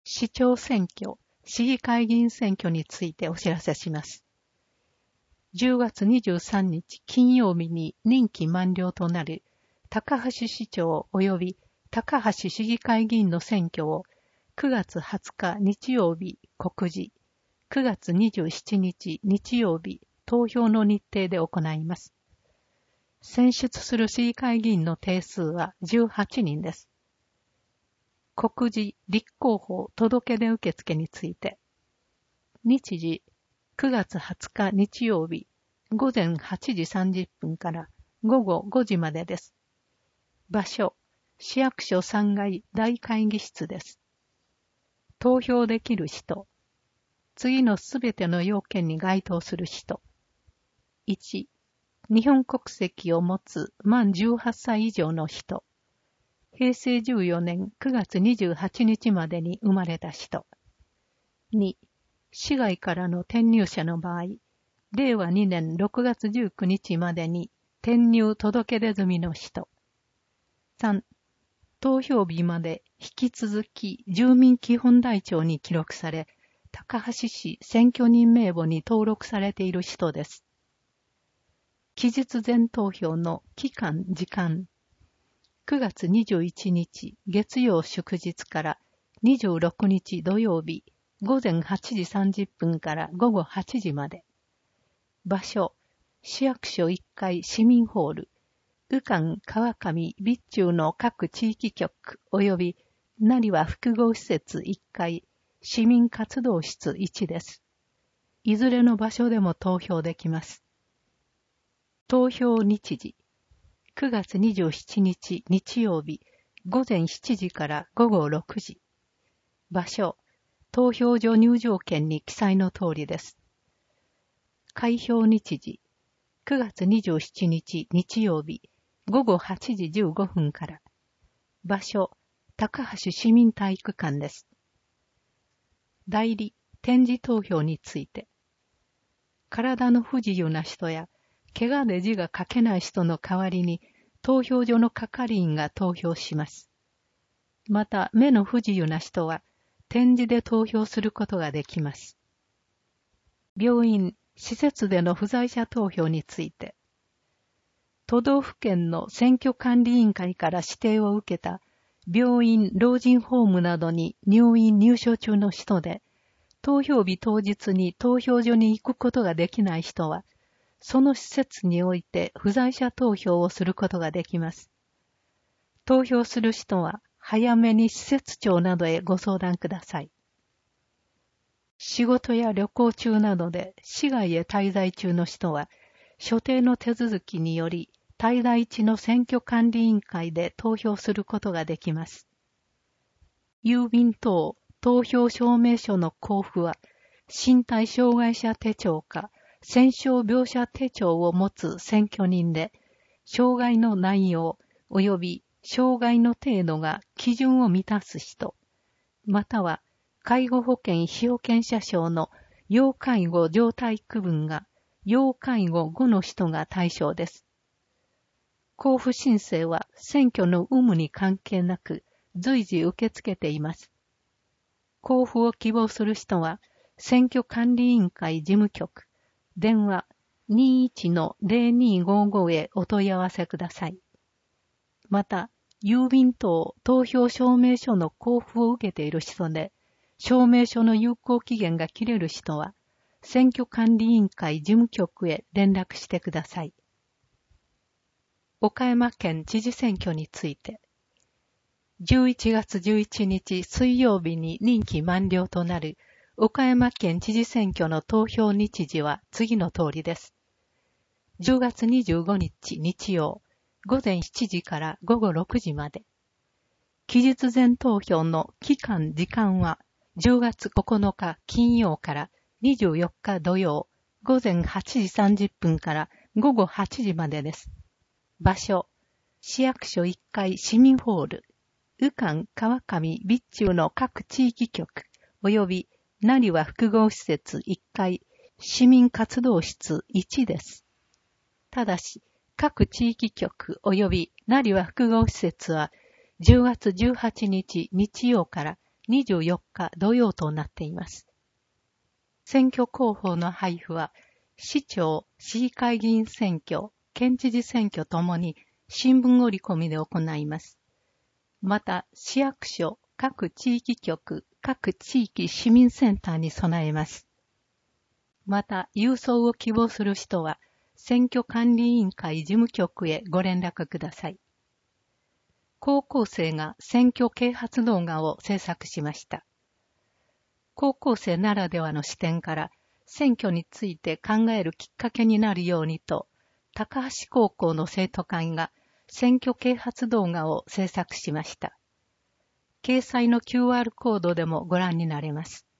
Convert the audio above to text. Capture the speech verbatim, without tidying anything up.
市長選挙、市議会議員選挙についてお知らせします。じゅうがつにじゅうさんにち金曜日に任期満了となる高橋市長及び高橋市議会議員の選挙をくがつはつか日曜日告示、くがつにじゅうしちにち日曜日投票の日程で行います。選出する市議会議員の定数はじゅうはちにんです。告示、立候補、届け出受付について、日時、くがつはつか日曜日、ごぜんはちじさんじゅっぷんからごごごじまでです。場所、市役所さんがい大会議室です。投票できる人、次のすべての要件に該当する人。いち、日本国籍を持つ満じゅうはっさい以上の人。へいせいじゅうよねんくがつにじゅうはちにちまでに生まれた人。に、市外からの転入者の場合、れいわにねんろくがつじゅうくにちまでに転入届け出済みの人。さん、投票日まで引き続き住民基本台帳に記録され、高橋市選挙人名簿に登録されている人です。期日前投票の期間・時間。くがつにじゅういちにち月曜祝日からにじゅうろくにち土曜日ごぜんはちじさんじゅっぷんからごごはちじまで。場所、市役所いっかい市民ホール、宇館川上備中の各地域局及び成羽複合施設いっかい市民活動室いちです。いずれの場所でも投票できます。投票日時、くがつにじゅうしちにち日曜日ごぜんしちじからごごろくじ。場所、投票所入場券に記載の通りです。開票日時、くがつにじゅうしちにち日曜日ごごはちじじゅうごふんから。場所、高橋市民体育館です。代理、展示投票について。体の不自由な人や、怪我で字が書けない人の代わりに、投票所の係員が投票します。また、目の不自由な人は、点字で投票することができます。病院、施設での不在者投票について。都道府県の選挙管理委員会から指定を受けた、病院、老人ホームなどに入院入所中の人で、投票日当日に投票所に行くことができない人は、その施設において不在者投票をすることができます。投票する人は早めに施設長などへご相談ください。仕事や旅行中などで市外へ滞在中の人は、所定の手続きにより滞在地の選挙管理委員会で投票することができます。郵便等投票証明書の交付は、身体障害者手帳か、戦傷病者手帳を持つ選挙人で、障害の内容及び障害の程度が基準を満たす人、または介護保険被保険者証の要介護状態区分が要介護ごの人が対象です。交付申請は選挙の有無に関係なく随時受け付けています。交付を希望する人は、選挙管理委員会事務局、電話 にじゅういちのぜろにごご へお問い合わせください。また、郵便等投票証明書の交付を受けている人で、証明書の有効期限が切れる人は、選挙管理委員会事務局へ連絡してください。岡山県知事選挙について、じゅういちがつじゅういちにち水曜日に任期満了となる岡山県知事選挙の投票日時は次の通りです。じゅうがつにじゅうごにち日曜、ごぜんしちじからごごろくじまで。期日前投票の期間・時間はじゅうがつここのか金曜からにじゅうよっか土曜、ごぜんはちじさんじゅっぷんからごごはちじまでです。場所、市役所いっかい市民ホール、宇館川上備中の各地域局及び成羽複合施設いっかい市民活動室いちです。ただし、各地域局及び成羽複合施設はじゅうがつじゅうはちにち日曜からにじゅうよっか土曜となっています。選挙広報の配布は、市長、市議会議員選挙、県知事選挙ともに新聞折り込みで行います。また、市役所、各地域局、各地域市民センターに備えます。また、郵送を希望する人は、選挙管理委員会事務局へご連絡ください。高校生が選挙啓発動画を制作しました。高校生ならではの視点から選挙について考えるきっかけになるようにと、高橋高校の生徒会が選挙啓発動画を制作しました。掲載の キューアール コードでもご覧になれます。